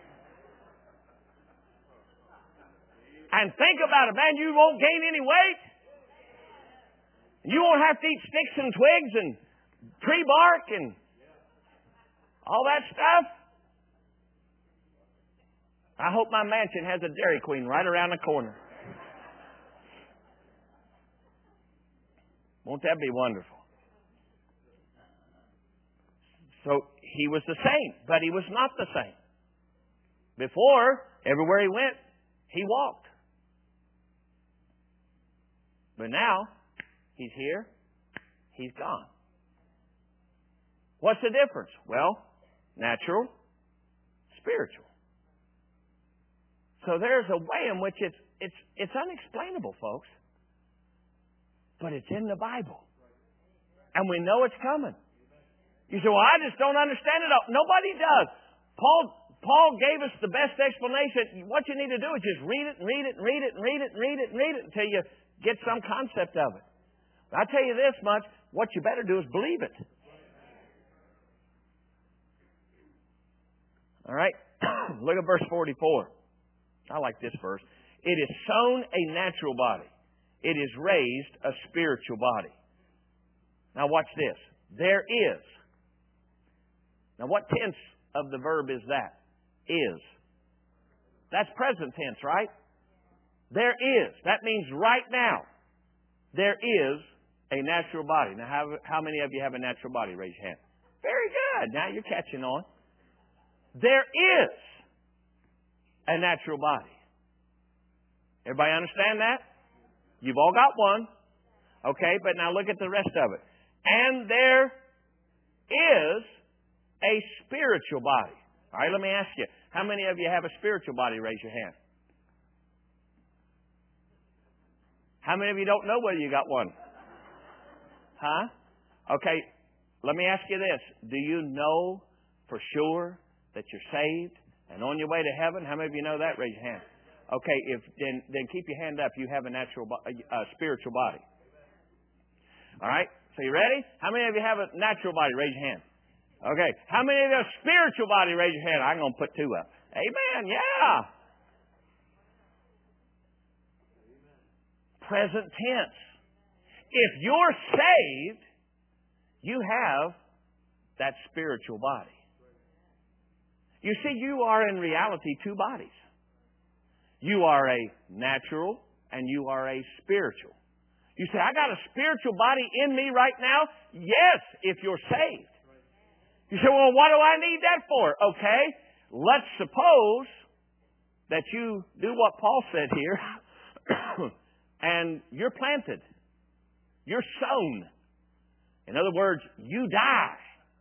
And think about it, man, you won't gain any weight. You won't have to eat sticks and twigs and tree bark and all that stuff. I hope my mansion has a Dairy Queen right around the corner. Won't that be wonderful? So He was the same, but He was not the same. Before, everywhere He went, He walked. But now, He's here, He's gone. What's the difference? Well, natural, spiritual. So there's a way in which it's it's it's unexplainable, folks. But it's in the Bible. And we know it's coming. You say, well, I just don't understand it all. Nobody does. Paul Paul gave us the best explanation. What you need to do is just read it and read it and read it and read it and read it and read it until you get some concept of it. But I tell you this much, what you better do is believe it. All right? Look at verse forty-four. I like this verse. It is sown a natural body. It is raised a spiritual body. Now watch this. There is. Now what tense of the verb is that? Is. That's present tense, right? There is. That means right now. There is a natural body. Now how, how many of you have a natural body? Raise your hand. Very good. Now you're catching on. There is a natural body. Everybody understand that? You've all got one. Okay, but now look at the rest of it. And there is a spiritual body. All right, let me ask you. How many of you have a spiritual body? Raise your hand. How many of you don't know whether you got one? Huh? Okay, let me ask you this. Do you know for sure that you're saved and on your way to heaven? How many of you know that? Raise your hand. Okay, if then then keep your hand up. You have a natural, uh, spiritual body. All right? So you ready? How many of you have a natural body? Raise your hand. Okay. How many of you have a spiritual body? Raise your hand. I'm going to put two up. Amen. Yeah. Present tense. If you're saved, you have that spiritual body. You see, you are in reality two bodies. You are a natural and you are a spiritual. You say, I got a spiritual body in me right now? Yes, if you're saved. You say, well, what do I need that for? Okay, let's suppose that you do what Paul said here, and you're planted. You're sown. In other words, you die.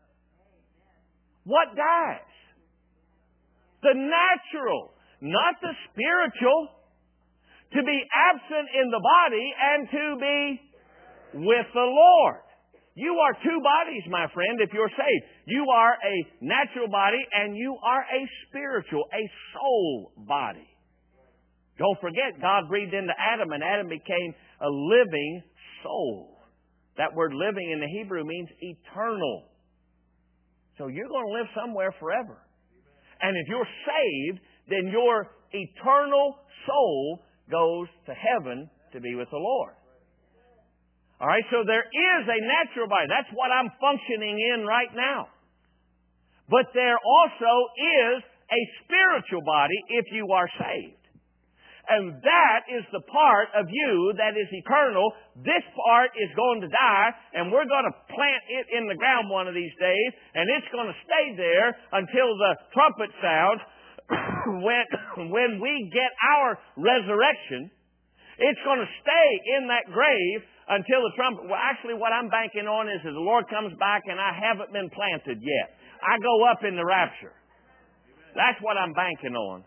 What dies? The natural, not the spiritual. To be absent in the body and to be with the Lord. You are two bodies, my friend, if you're saved. You are a natural body and you are a spiritual, a soul body. Don't forget, God breathed into Adam and Adam became a living soul. That word living in the Hebrew means eternal. So you're going to live somewhere forever. And if you're saved, then your eternal soul goes to heaven to be with the Lord. All right, so there is a natural body. That's what I'm functioning in right now. But there also is a spiritual body if you are saved. And that is the part of you that is eternal. This part is going to die, and we're going to plant it in the ground one of these days, and it's going to stay there until the trumpet sounds. when, when we get our resurrection, it's going to stay in that grave until the trumpet. Well, actually, what I'm banking on is that the Lord comes back and I haven't been planted yet. I go up in the rapture. That's what I'm banking on.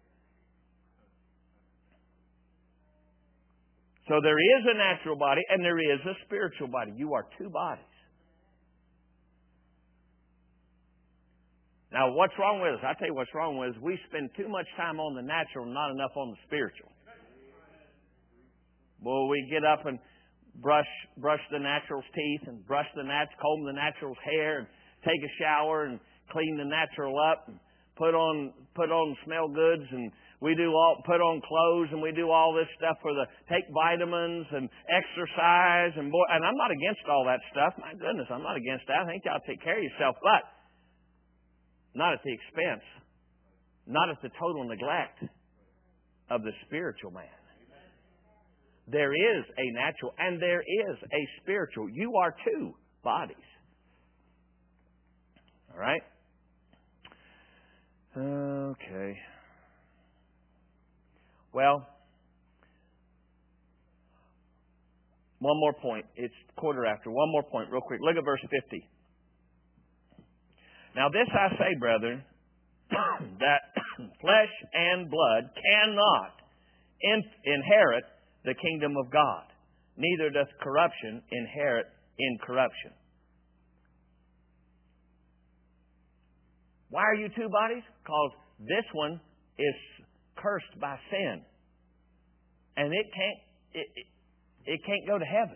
So there is a natural body and there is a spiritual body. You are two bodies. Now, what's wrong with us? I'll tell you what's wrong with us. We spend too much time on the natural and not enough on the spiritual. Well, we get up and brush brush the natural's teeth and brush the nat comb the natural's hair and take a shower and clean the natural up and put on put on smell goods and we do all put on clothes and we do all this stuff for the take vitamins and exercise and boy, and I'm not against all that stuff. My goodness, I'm not against that. I think y'all take care of yourself, but not at the expense, not at the total neglect of the spiritual man. There is a natural and there is a spiritual. You are two bodies. All right? Okay. Well, one more point. It's quarter after. One more point real quick. Look at verse fifty. Now this I say, brethren, that flesh and blood cannot in- inherit the kingdom of God. Neither doth corruption inherit incorruption. Why are you two bodies? Because this one is cursed by sin. And it can't it, it, it can't go to heaven.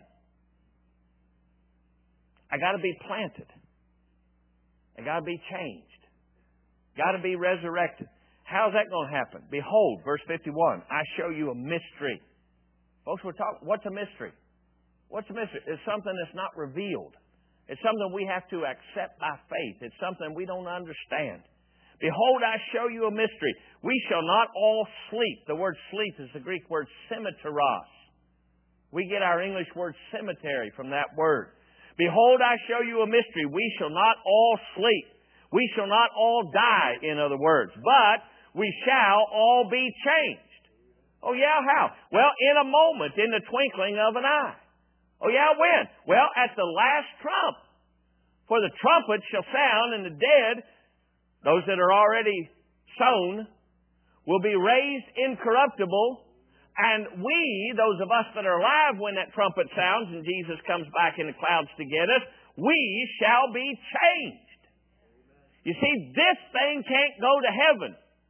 I got to be planted. I got to be changed. Got to be resurrected. How's that going to happen? Behold, verse fifty-one, I show you a mystery. Folks, we're talking, what's a mystery? What's a mystery? It's something that's not revealed. It's something we have to accept by faith. It's something we don't understand. Behold, I show you a mystery. We shall not all sleep. The word sleep is the Greek word semiteros. We get our English word cemetery from that word. Behold, I show you a mystery. We shall not all sleep. We shall not all die, in other words. But we shall all be changed. Oh, yeah, how? Well, in a moment, in the twinkling of an eye. Oh, yeah, when? Well, at the last trump. For the trumpet shall sound, and the dead, those that are already sown, will be raised incorruptible. And we, those of us that are alive when that trumpet sounds and Jesus comes back in the clouds to get us, we shall be changed. You see, this thing can't go to heaven.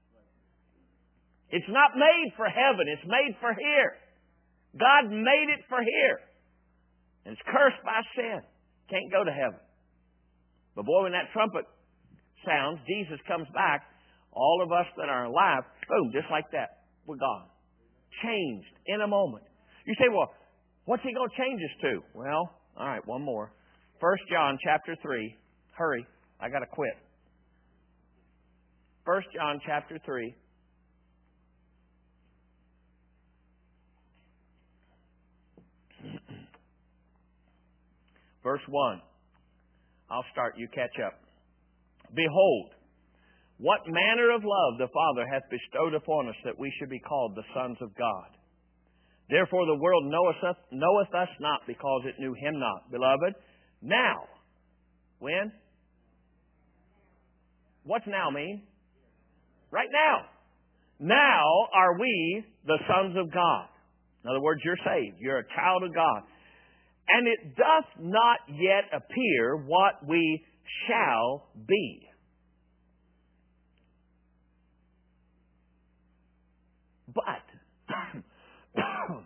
It's not made for heaven. It's made for here. God made it for here. and is cursed by sin. Can't go to heaven. But boy, when that trumpet sounds, Jesus comes back, all of us that are alive, boom, just like that, we're gone. Changed in a moment. You say, well, what's He going to change us to? Well, all right, one more. First John chapter three. Hurry, I got to quit. First John chapter three. Verse one. I'll start, you catch up. Behold, what manner of love the Father hath bestowed upon us, that we should be called the sons of God. Therefore the world knoweth us, knoweth us not, because it knew Him not. Beloved, now, when? What's now mean? Right now. Now are we the sons of God. In other words, you're saved. You're a child of God. And it doth not yet appear what we shall be. But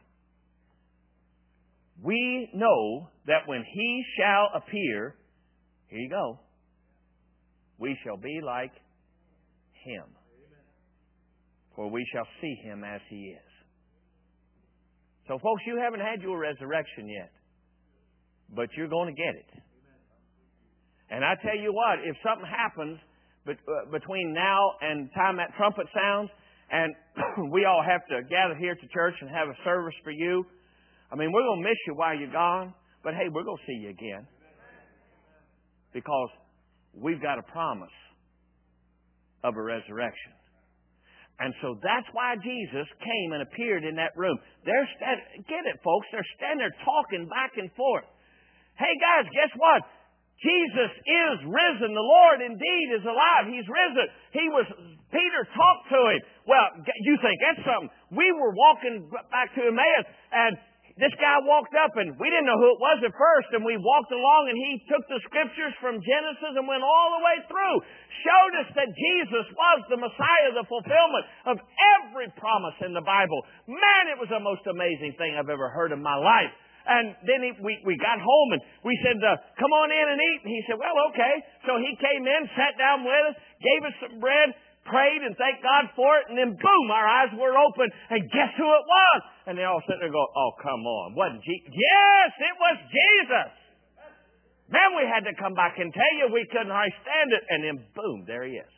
we know that when He shall appear, here you go, we shall be like Him. For we shall see Him as He is. So folks, you haven't had your resurrection yet. But you're going to get it. And I tell you what, if something happens between now and time that trumpet sounds, and we all have to gather here to church and have a service for you, I mean, we're going to miss you while you're gone, but hey, we're going to see you again. Because we've got a promise of a resurrection. And so that's why Jesus came and appeared in that room. They're stand- get it, folks, they're standing there talking back and forth. Hey guys, guess what? Jesus is risen. The Lord indeed is alive. He's risen. He was, Peter talked to Him. Well, you think that's something. We were walking back to Emmaus, and this guy walked up, and we didn't know who it was at first, and we walked along, and he took the Scriptures from Genesis and went all the way through. Showed us that Jesus was the Messiah, the fulfillment of every promise in the Bible. Man, it was the most amazing thing I've ever heard in my life. And then he, we, we got home and we said, uh, come on in and eat. And he said, well, okay. So he came in, sat down with us, gave us some bread, prayed and thanked God for it. And then boom, our eyes were open. And guess who it was? And they all sitting there going, oh, come on. Wasn't Jesus? Yes, it was Jesus. Man, we had to come back and tell you we couldn't hardly stand it. And then boom, there He is.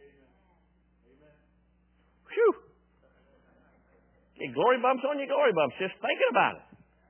Whew. Get glory bumps on your glory bumps just thinking about it.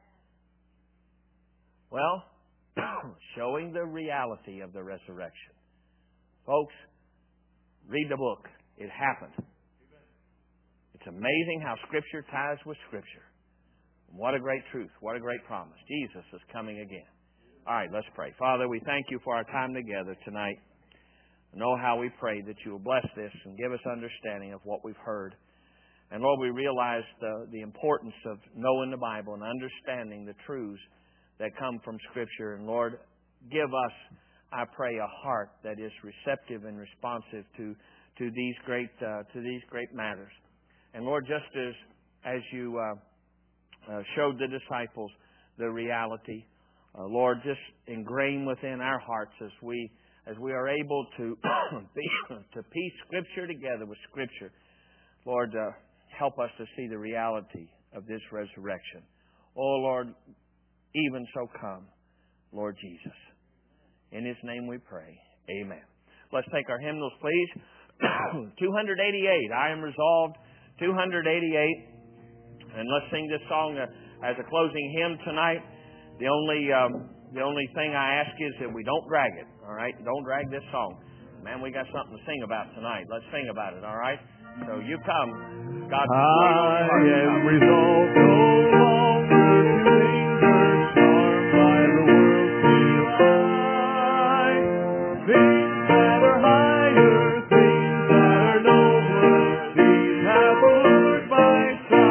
Well, showing the reality of the resurrection. Folks, read the book. It happened. It's amazing how Scripture ties with Scripture. What a great truth. What a great promise. Jesus is coming again. All right, let's pray. Father, we thank You for our time together tonight. Know how we pray that You will bless this and give us understanding of what we've heard. And Lord, we realize the, the importance of knowing the Bible and understanding the truths that come from Scripture. And Lord, give us, I pray, a heart that is receptive and responsive to to these great uh, to these great matters. And Lord, just as as You uh, uh, showed the disciples the reality, uh, Lord, just ingrain within our hearts as we as we are able to to piece Scripture together with Scripture. Lord, uh, help us to see the reality of this resurrection. Oh Lord, even so come, Lord Jesus. In His name we pray. Amen. Let's take our hymnals, please. two eighty-eight. I am resolved. two eighty-eight. And let's sing this song uh, as a closing hymn tonight. The only um, the only thing I ask is that we don't drag it. All right? Don't drag this song. Man, we got something to sing about tonight. Let's sing about it. All right? So you come. God. I am resolved no longer to linger, charmed by the world's delight. Things that are higher, things that are nobler, these have allured my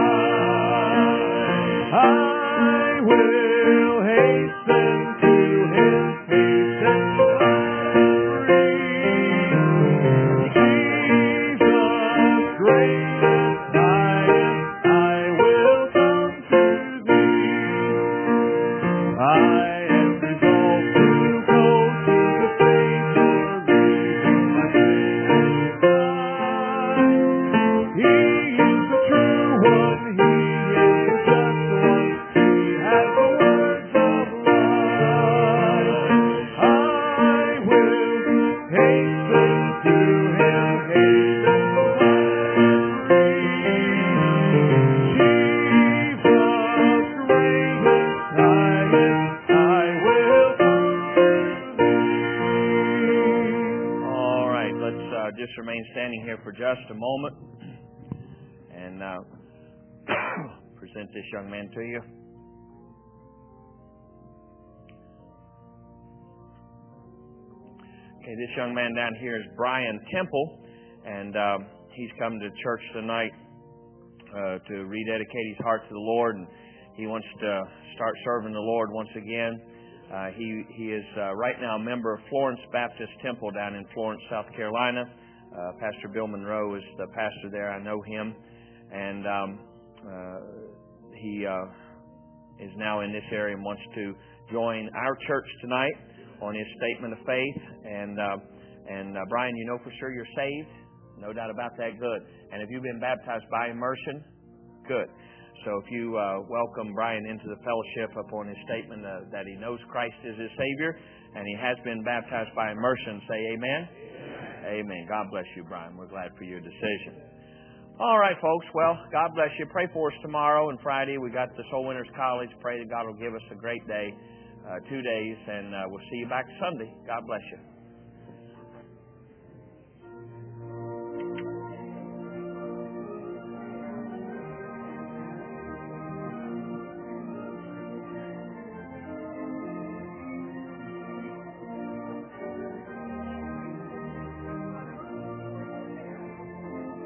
sight. I will hasten to Him, hasten glad and free. Jesus, great and highest, I will come to Thee. just remain standing here for just a moment and uh, present this young man to you. Okay, this young man down here is Brian Temple, and uh, he's come to church tonight uh, to rededicate his heart to the Lord, and he wants to start serving the Lord once again. Uh, he he is uh, right now a member of Florence Baptist Temple down in Florence, South Carolina. Uh, Pastor Bill Monroe is the pastor there. I know him, and um, uh, he uh, is now in this area and wants to join our church tonight on his statement of faith. And uh, and uh, Brian, you know for sure you're saved, no doubt about that. Good. And have you been baptized by immersion? Good. So if you uh, welcome Brian into the fellowship upon his statement uh, that he knows Christ is his Savior and he has been baptized by immersion, say amen. Amen. Amen. God bless you, Brian. We're glad for your decision. All right, folks. Well, God bless you. Pray for us tomorrow and Friday. We got the Soul Winners College. Pray that God will give us a great day, uh, two days, and uh, we'll see you back Sunday. God bless you.